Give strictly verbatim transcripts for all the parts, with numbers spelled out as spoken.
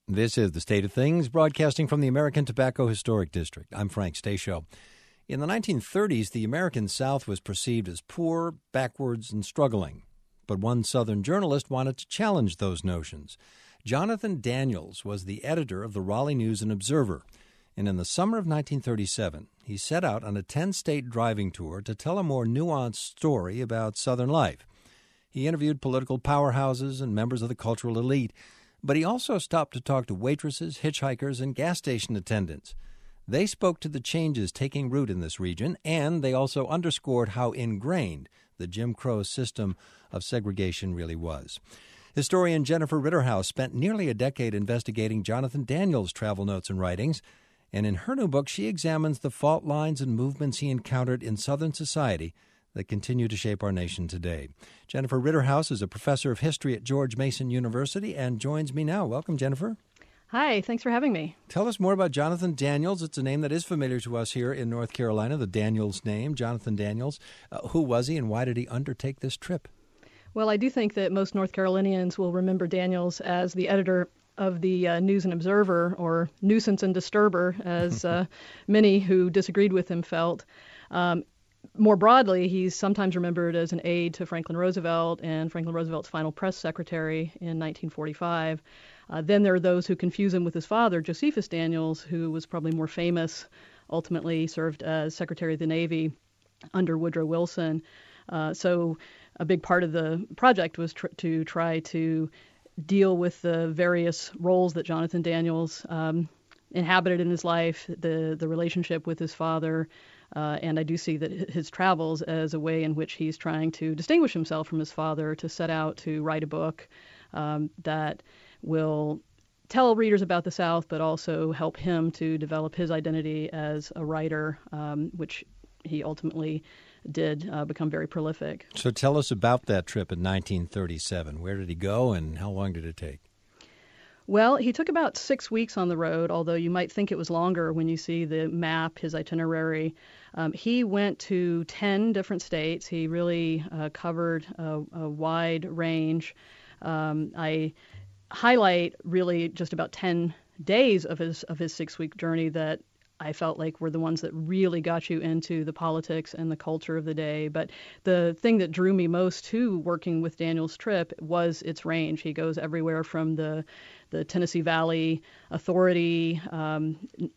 This is The State of Things, broadcasting from the American Tobacco Historic District. I'm Frank Stasio. In the nineteen thirties, the American South was perceived as poor, backwards, and struggling. But one Southern journalist wanted to challenge those notions. Jonathan Daniels was the editor of the Raleigh News and Observer, and in the summer of nineteen thirty-seven, he set out on a ten-state driving tour to tell a more nuanced story about Southern life. He interviewed political powerhouses and members of the cultural elite, but he also stopped to talk to waitresses, hitchhikers, and gas station attendants. They spoke to the changes taking root in this region, and they also underscored how ingrained the Jim Crow system of segregation really was. Historian Jennifer Ritterhouse spent nearly a decade investigating Jonathan Daniels' travel notes and writings, and in her new book, she examines the fault lines and movements he encountered in Southern society that continue to shape our nation today. Jennifer Ritterhouse is a professor of history at George Mason University and joins me now. Welcome, Jennifer. Hi, thanks for having me. Tell us more about Jonathan Daniels. It's a name that is familiar to us here in North Carolina, the Daniels name, Jonathan Daniels. Uh, who was he and why did he undertake this trip? Well, I do think that most North Carolinians will remember Daniels as the editor of the uh, News and Observer, or nuisance and disturber, as uh, many who disagreed with him felt. Um, More broadly, he's sometimes remembered as an aide to Franklin Roosevelt and Franklin Roosevelt's final press secretary in nineteen forty-five. Uh, then there are those who confuse him with his father, Josephus Daniels, who was probably more famous, ultimately served as Secretary of the Navy under Woodrow Wilson. Uh, so a big part of the project was tr- to try to deal with the various roles that Jonathan Daniels um, inhabited in his life, the, the relationship with his father, Uh, and I do see that his travels as a way in which he's trying to distinguish himself from his father, to set out to write a book um, that will tell readers about the South, but also help him to develop his identity as a writer, um, which he ultimately did uh, become very prolific. So tell us about that trip in nineteen thirty-seven. Where did he go and how long did it take? Well, he took about six weeks on the road, although you might think it was longer when you see the map, his itinerary. Um, he went to ten different states. He really uh, covered a, a wide range. Um, I highlight really just about ten days of his of his six-week journey that I felt like were the ones that really got you into the politics and the culture of the day. But the thing that drew me most to working with Daniel's trip was its range. He goes everywhere from the the Tennessee Valley Authority. Um,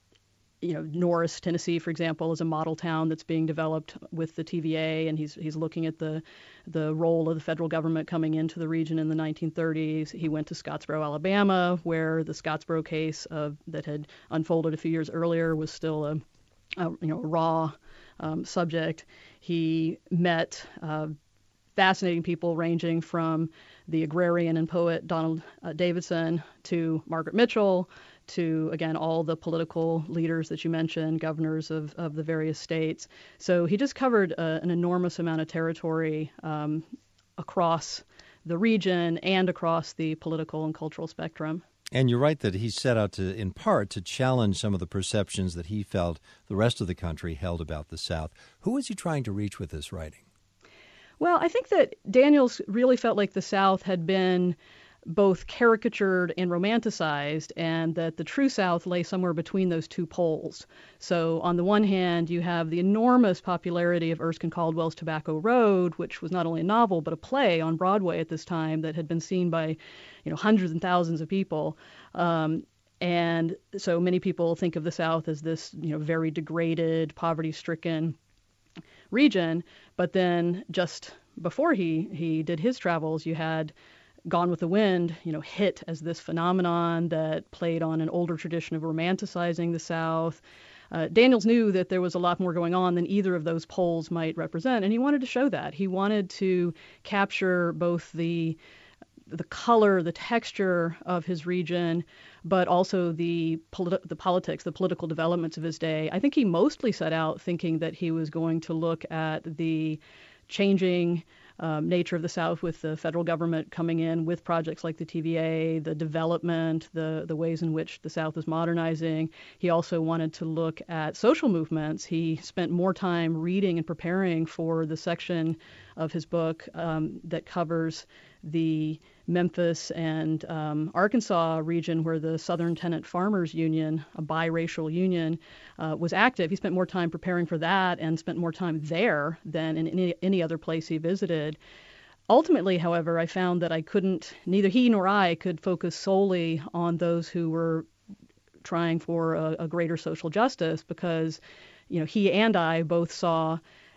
you know, Norris, Tennessee, for example, is a model town that's being developed with the T V A, and he's he's looking at the the role of the federal government coming into the region in the nineteen thirties. He went to Scottsboro, Alabama, where the Scottsboro case of that had unfolded a few years earlier was still a, a you know raw um, subject. He met uh, fascinating people ranging from the agrarian and poet Donald uh, Davidson to Margaret Mitchell, to, again, all the political leaders that you mentioned, governors of, of the various states. So he just covered uh, an enormous amount of territory um, across the region and across the political and cultural spectrum. And you're right that he set out to, in part, to challenge some of the perceptions that he felt the rest of the country held about the South. Who was he trying to reach with this writing? Well, I think that Daniels really felt like the South had been both caricatured and romanticized, and that the true South lay somewhere between those two poles. So on the one hand, you have the enormous popularity of Erskine Caldwell's Tobacco Road, which was not only a novel but a play on Broadway at this time that had been seen by, you know, hundreds and thousands of people. Um, and so many people think of the South as this, you know, very degraded, poverty-stricken region. But then just before he he did his travels, you had Gone with the Wind, you know, hit as this phenomenon that played on an older tradition of romanticizing the South. Uh, Daniels knew that there was a lot more going on than either of those poles might represent, and he wanted to show that. He wanted to capture both the the color, the texture of his region, but also the politi- the politics, the political developments of his day. I think he mostly set out thinking that he was going to look at the changing um, nature of the South with the federal government coming in with projects like the T V A, the development, the, the ways in which the South is modernizing. He also wanted to look at social movements. He spent more time reading and preparing for the section of his book um, that covers the Memphis and um, Arkansas region where the Southern Tenant Farmers Union, a biracial union, uh, was active. He spent more time preparing for that and spent more time there than in any, any other place he visited. Ultimately, however, I found that I couldn't, neither he nor I could focus solely on those who were trying for a, a greater social justice because, you know, he and I both saw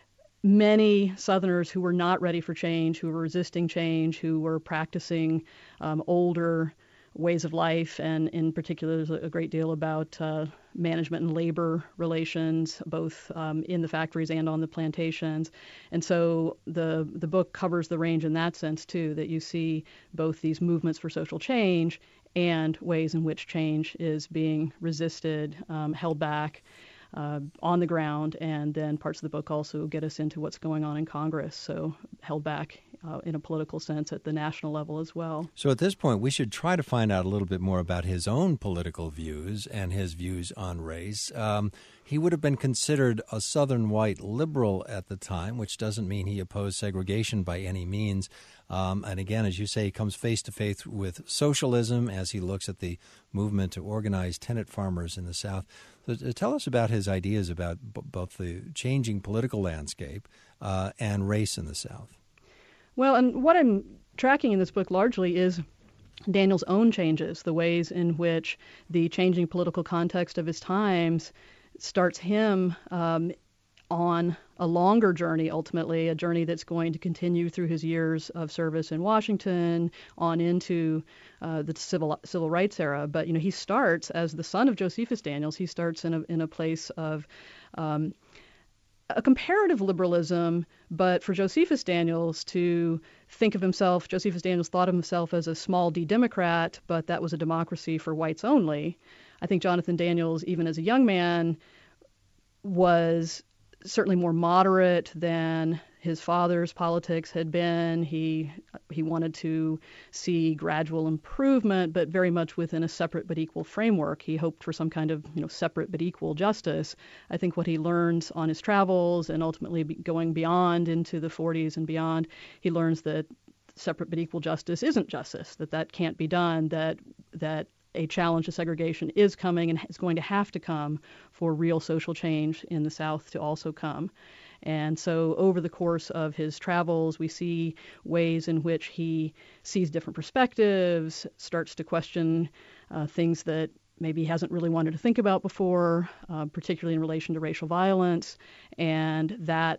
many Southerners who were not ready for change, who were resisting change, who were practicing um, older ways of life. And in particular, there's a great deal about uh, management and labor relations, both um, in the factories and on the plantations. And so the the book covers the range in that sense, too, that you see both these movements for social change and ways in which change is being resisted, um, held back, Uh, on the ground, and then parts of the book also get us into what's going on in Congress, so held back uh, in a political sense at the national level as well. So at this point, we should try to find out a little bit more about his own political views and his views on race. Um, he would have been considered a Southern white liberal at the time, which doesn't mean he opposed segregation by any means. Um, and again, as you say, he comes face to face with socialism as he looks at the movement to organize tenant farmers in the South. So tell us about his ideas about b- both the changing political landscape uh, and race in the South. Well, and what I'm tracking in this book largely is Daniel's own changes, the ways in which the changing political context of his times starts him um, on a longer journey, ultimately, a journey that's going to continue through his years of service in Washington on into uh, the civil civil rights era. But, you know, he starts as the son of Josephus Daniels. He starts in a, in a place of um, a comparative liberalism, but for Josephus Daniels to think of himself, Josephus Daniels thought of himself as a small d Democrat, but that was a democracy for whites only. I think Jonathan Daniels, even as a young man, was certainly more moderate than his father's politics had been. He he wanted to see gradual improvement, but very much within a separate but equal framework. He hoped for some kind of, you know, separate but equal justice. I think what he learns on his travels and ultimately going beyond into the forties and beyond, he learns that separate but equal justice isn't justice, that that can't be done, that that a challenge to segregation is coming and is going to have to come for real social change in the South to also come. And so over the course of his travels, we see ways in which he sees different perspectives, starts to question uh, things that maybe he hasn't really wanted to think about before, uh, particularly in relation to racial violence, and that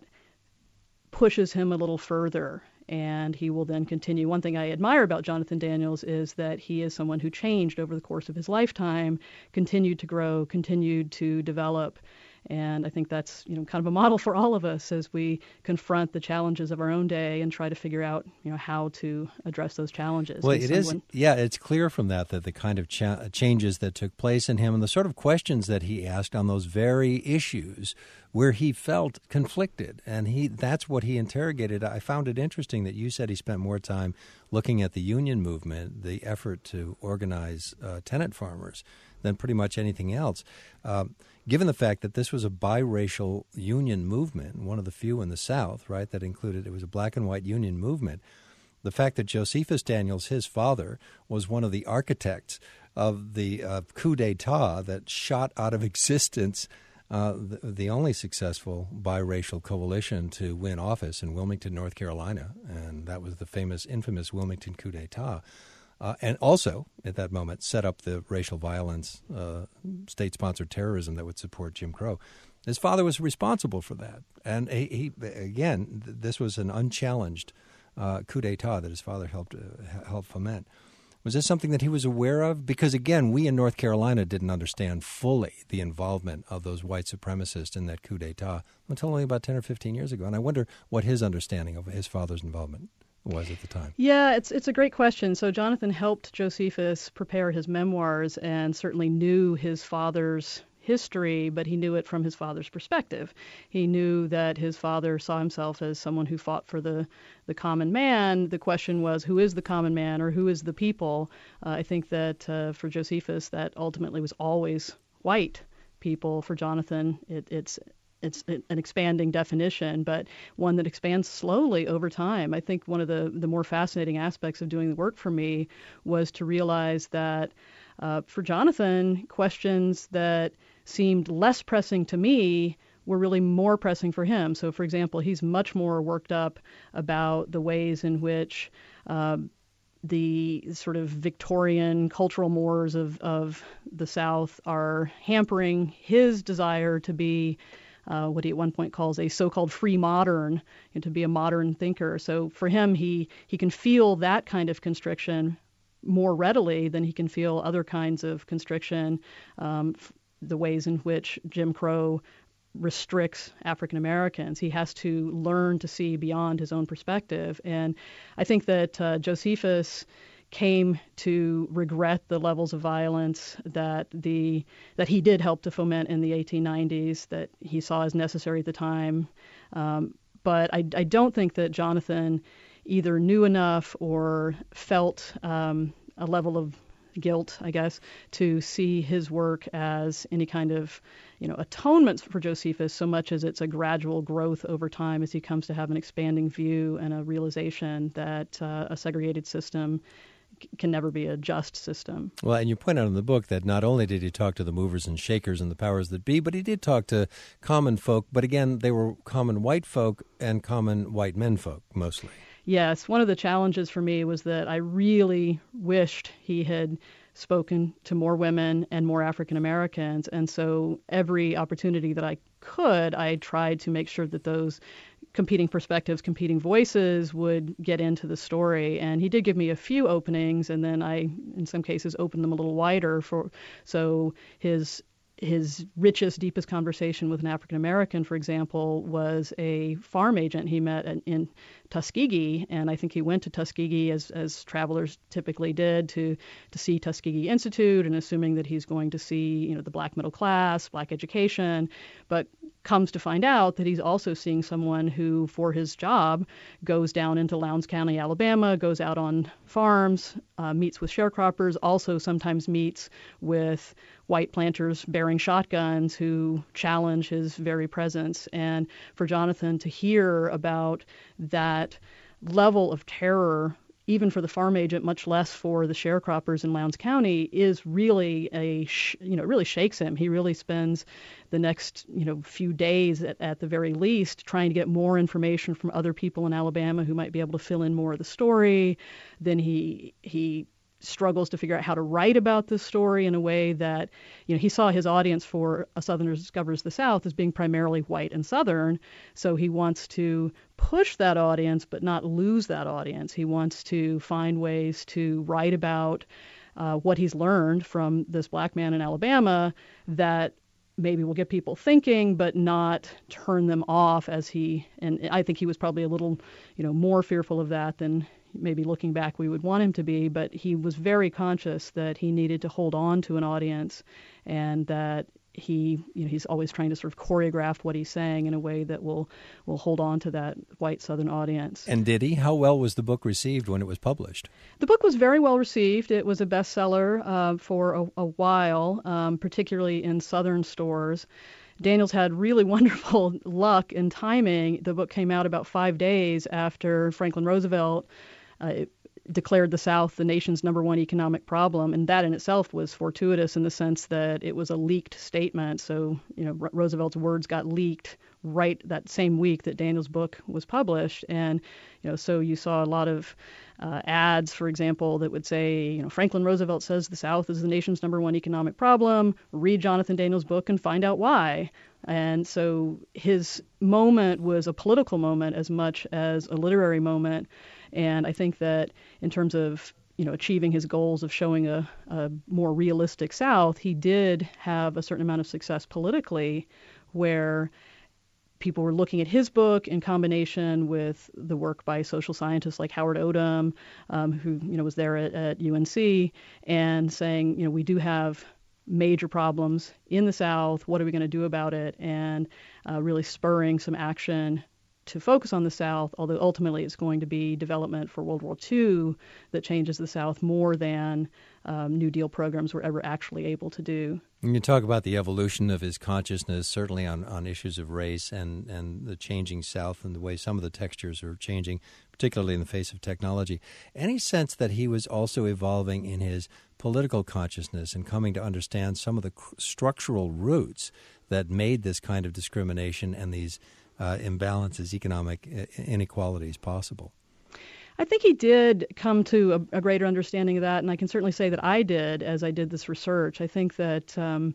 pushes him a little further. And he will then continue. One thing I admire about Jonathan Daniels is that he is someone who changed over the course of his lifetime, continued to grow, continued to develop. And I think that's, you know, kind of a model for all of us as we confront the challenges of our own day and try to figure out, you know, how to address those challenges. Well, and it someone... is, yeah, it's clear from that that the kind of cha- changes that took place in him and the sort of questions that he asked on those very issues where he felt conflicted, and he that's what he interrogated. I found it interesting that you said he spent more time looking at the union movement, the effort to organize uh, tenant farmers, than pretty much anything else. Um, given the fact that this was a biracial union movement, one of the few in the South, right, that included, it was a black and white union movement, the fact that Josephus Daniels, his father, was one of the architects of the uh, coup d'etat that shot out of existence uh, the, the only successful biracial coalition to win office in Wilmington, North Carolina, and that was the famous, infamous Wilmington coup d'etat. Uh, and also, at that moment, set up the racial violence, uh, state-sponsored terrorism that would support Jim Crow. His father was responsible for that. And he, he again, th- this was an unchallenged uh, coup d'etat that his father helped uh, helped foment. Was this something that he was aware of? Because, again, we in North Carolina didn't understand fully the involvement of those white supremacists in that coup d'etat until only about ten or fifteen years ago. And I wonder what his understanding of his father's involvement was at the time. Yeah, it's it's a great question. So Jonathan helped Josephus prepare his memoirs and certainly knew his father's history, but he knew it from his father's perspective. He knew that his father saw himself as someone who fought for the, the common man. The question was, who is the common man or who is the people? Uh, I think that uh, for Josephus, that ultimately was always white people. For Jonathan, it, it's it's an expanding definition, but one that expands slowly over time. I think one of the, the more fascinating aspects of doing the work for me was to realize that uh, for Jonathan, questions that seemed less pressing to me were really more pressing for him. So, for example, he's much more worked up about the ways in which uh, the sort of Victorian cultural mores of, of the South are hampering his desire to be uh, what he at one point calls a so-called free modern, and to be a modern thinker. So for him, he, he can feel that kind of constriction more readily than he can feel other kinds of constriction, um, the ways in which Jim Crow restricts African Americans. He has to learn to see beyond his own perspective. And I think that uh, Josephus came to regret the levels of violence that the that he did help to foment in the eighteen nineties, that he saw as necessary at the time. Um, but I, I don't think that Jonathan either knew enough or felt um, a level of guilt, I guess, to see his work as any kind of, you know, atonement for Josephus, so much as it's a gradual growth over time as he comes to have an expanding view and a realization that uh, a segregated system c- can never be a just system. Well, and you point out in the book that not only did he talk to the movers and shakers and the powers that be, but he did talk to common folk. But again, they were common white folk and common white men folk, mostly. Yes, one of the challenges for me was that I really wished he had spoken to more women and more African Americans. And so every opportunity that I could, I tried to make sure that those competing perspectives, competing voices would get into the story. And he did give me a few openings, and then I, in some cases, opened them a little wider. For so his His richest, deepest conversation with an African American, for example, was a farm agent he met in, in Tuskegee, and I think he went to Tuskegee as as travelers typically did to to see Tuskegee Institute, and assuming that he's going to see, you know, the black middle class, black education, but comes to find out that he's also seeing someone who, for his job, goes down into Lowndes County, Alabama, goes out on farms, uh, meets with sharecroppers, also sometimes meets with white planters bearing shotguns who challenge his very presence. And for Jonathan to hear about that level of terror, even for the farm agent, much less for the sharecroppers in Lowndes County, is really a, sh- you know, it really shakes him. He really spends the next, you know, few days at, at the very least trying to get more information from other people in Alabama who might be able to fill in more of the story. Then he he struggles to figure out how to write about this story in a way that, you know, he saw his audience for A Southerner Discovers the South as being primarily white and Southern. So he wants to push that audience, but not lose that audience. He wants to find ways to write about uh, what he's learned from this black man in Alabama that maybe will get people thinking, but not turn them off as he, and I think he was probably a little, you know, more fearful of that than maybe looking back we would want him to be, but he was very conscious that he needed to hold on to an audience, and that he, you know, he's always trying to sort of choreograph what he's saying in a way that will will hold on to that white Southern audience. And did he? How well was the book received when it was published? The book was very well received. It was a bestseller uh, for a, a while, um, particularly in Southern stores. Daniels had really wonderful luck and timing. The book came out about five days after Franklin Roosevelt uh, declared the South the nation's number one economic problem, and that in itself was fortuitous in the sense that it was a leaked statement. So, you know, R- Roosevelt's words got leaked right that same week that Daniels' book was published, and you know, so you saw a lot of uh, ads, for example, that would say, you know, Franklin Roosevelt says the South is the nation's number one economic problem. Read Jonathan Daniels' book and find out why. And so his moment was a political moment as much as a literary moment. And I think that in terms of, you know, achieving his goals of showing a, a more realistic South, he did have a certain amount of success politically, where people were looking at his book in combination with the work by social scientists like Howard Odum, um, who, you know, was there at, at U N C, and saying, you know, we do have major problems in the South. What are we going to do about it? And uh, really spurring some action to focus on the South, although ultimately it's going to be development for World War Two that changes the South more than um, New Deal programs were ever actually able to do. And you talk about the evolution of his consciousness, certainly on, on issues of race and, and the changing South and the way some of the textures are changing, particularly in the face of technology. Any sense that he was also evolving in his political consciousness and coming to understand some of the cr- structural roots that made this kind of discrimination and these uh, imbalances, economic inequalities possible? I think he did come to a, a greater understanding of that, and I can certainly say that I did as I did this research. I think that um,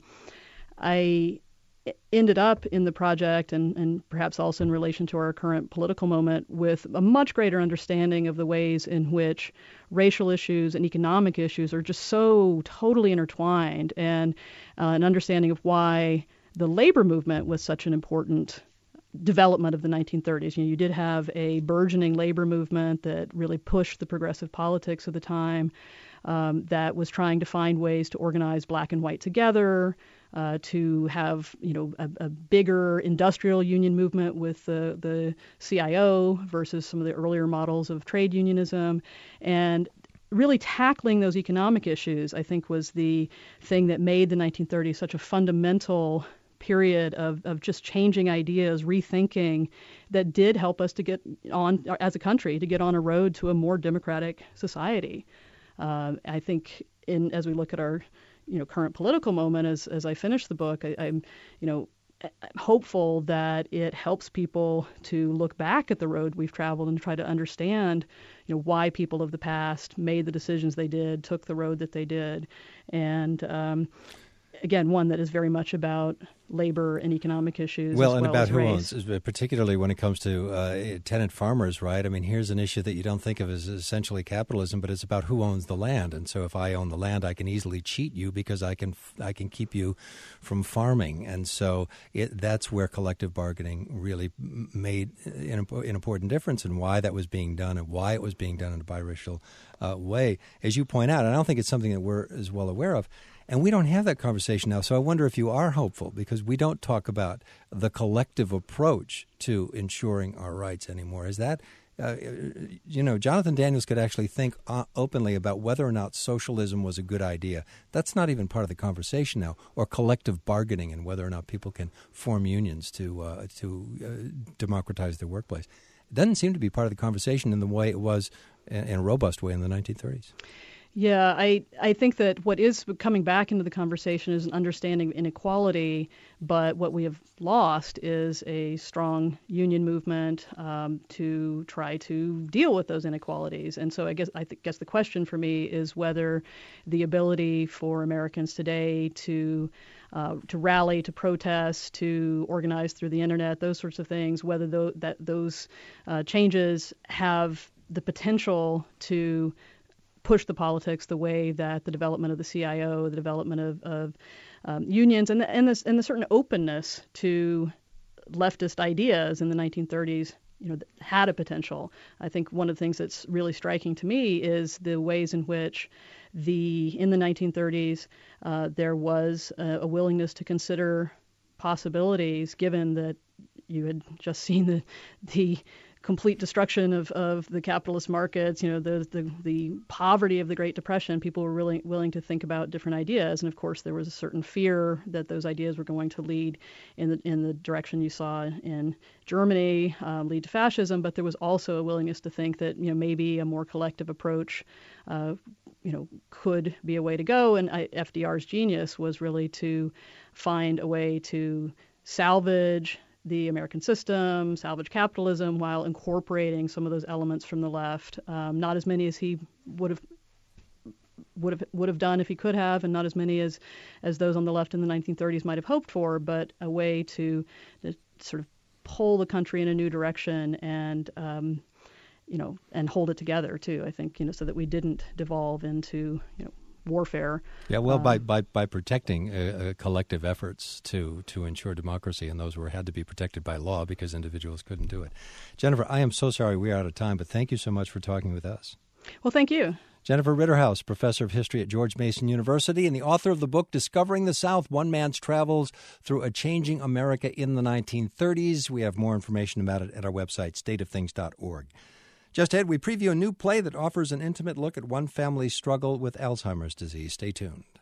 I ended up in the project, and, and perhaps also in relation to our current political moment, with a much greater understanding of the ways in which racial issues and economic issues are just so totally intertwined, and uh, an understanding of why the labor movement was such an important development of the nineteen thirties. You know, you did have a burgeoning labor movement that really pushed the progressive politics of the time, um, that was trying to find ways to organize black and white together, uh, to have, you know, a, a bigger industrial union movement with the, the C I O versus some of the earlier models of trade unionism. And really tackling those economic issues, I think, was the thing that made the nineteen thirties such a fundamental period of, of just changing ideas, rethinking, that did help us to get on, as a country, to get on a road to a more democratic society. Uh, I think in as we look at our, you know, current political moment, as as I finish the book, I, I'm, you know, hopeful that it helps people to look back at the road we've traveled and try to understand, you know, why people of the past made the decisions they did, took the road that they did, and um, again, one that is very much about labor and economic issues. Well, as and well about as who race. owns, particularly when it comes to uh, tenant farmers, right? I mean, here's an issue that you don't think of as essentially capitalism, but it's about who owns the land. And so if I own the land, I can easily cheat you because I can I can keep you from farming. And so it, that's where collective bargaining really made an, an important difference, and why that was being done and why it was being done in a biracial uh, way. As you point out, and I don't think it's something that we're as well aware of, and we don't have that conversation now. So I wonder if you are hopeful, because we don't talk about the collective approach to ensuring our rights anymore. Is that, uh, you know, Jonathan Daniels could actually think uh, openly about whether or not socialism was a good idea. That's not even part of the conversation now, or collective bargaining and whether or not people can form unions to uh, to uh, democratize their workplace. It doesn't seem to be part of the conversation in the way it was in, in a robust way in the nineteen thirties. Yeah, I, I think that what is coming back into the conversation is an understanding of inequality, but what we have lost is a strong union movement um, to try to deal with those inequalities. And so I guess I th- guess the question for me is whether the ability for Americans today to uh, to rally, to protest, to organize through the internet, those sorts of things, whether th- that those uh, changes have the potential to push the politics the way that the development of the C I O, the development of, of um, unions, and the, and, this, and the certain openness to leftist ideas in the nineteen thirties, you know, had a potential. I think one of the things that's really striking to me is the ways in which the in the nineteen thirties uh, there was a, a willingness to consider possibilities, given that you had just seen the the complete destruction of, of the capitalist markets, you know, the, the the poverty of the Great Depression. People were really willing to think about different ideas, and of course there was a certain fear that those ideas were going to lead in the in the direction you saw in Germany, um, lead to fascism. But there was also a willingness to think that, you know, maybe a more collective approach, uh, you know, could be a way to go. And I, F D R's genius was really to find a way to salvage the American system, salvage capitalism, while incorporating some of those elements from the left. Um, not as many as he would have would have would have done if he could have, and not as many as as those on the left in the nineteen thirties might have hoped for, but a way to, to sort of pull the country in a new direction and um, you know and hold it together too. I think, you know, so that we didn't devolve into, you know, warfare. Yeah, well, um, by by by protecting uh, uh, collective efforts to to ensure democracy, and those were had to be protected by law because individuals couldn't do it. Jennifer, I am so sorry we are out of time, but thank you so much for talking with us. Well, thank you. Jennifer Ritterhouse, professor of history at George Mason University and the author of the book Discovering the South, One Man's Travels Through a Changing America in the nineteen thirties. We have more information about it at our website, state of things dot org. Just ahead, we preview a new play that offers an intimate look at one family's struggle with Alzheimer's disease. Stay tuned.